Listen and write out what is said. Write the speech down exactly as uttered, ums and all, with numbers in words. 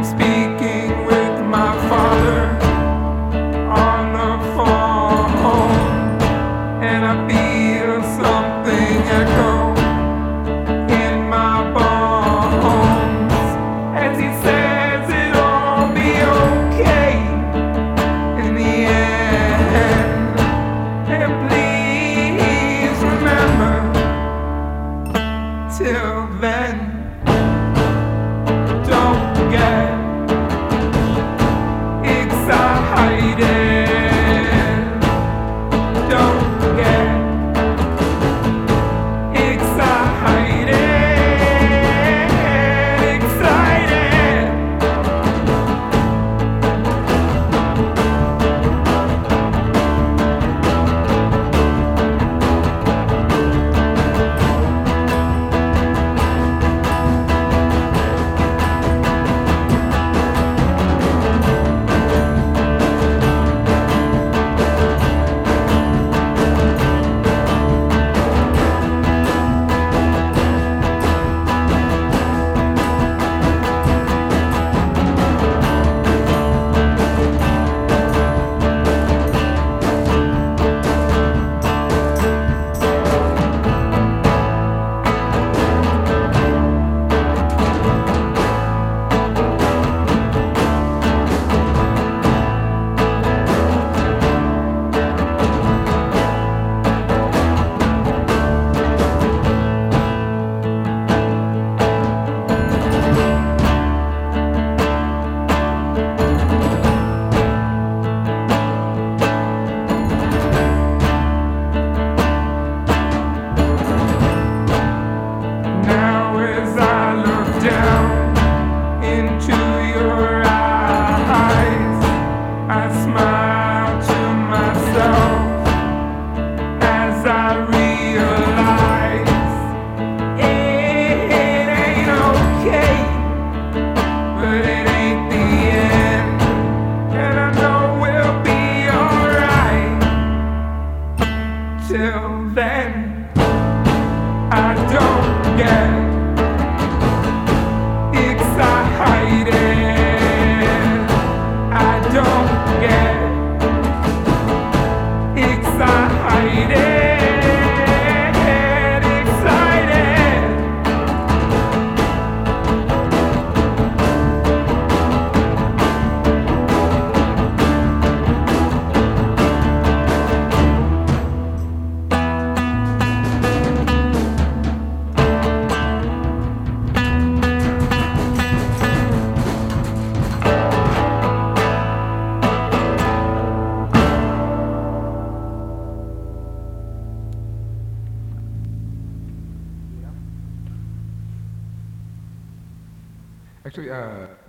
speaking with my father on the phone, and I feel something echo in my bones as he says it'll be okay in the end. And please remember, till then, don't get excited. Don't get excited. Excited. Now as I look down into your eyes, I smile to myself as I realize it ain't okay, but it ain't the end, and I know we'll be alright. Till then, I don't get excited. I don't get excited. Excited. Actually, uh,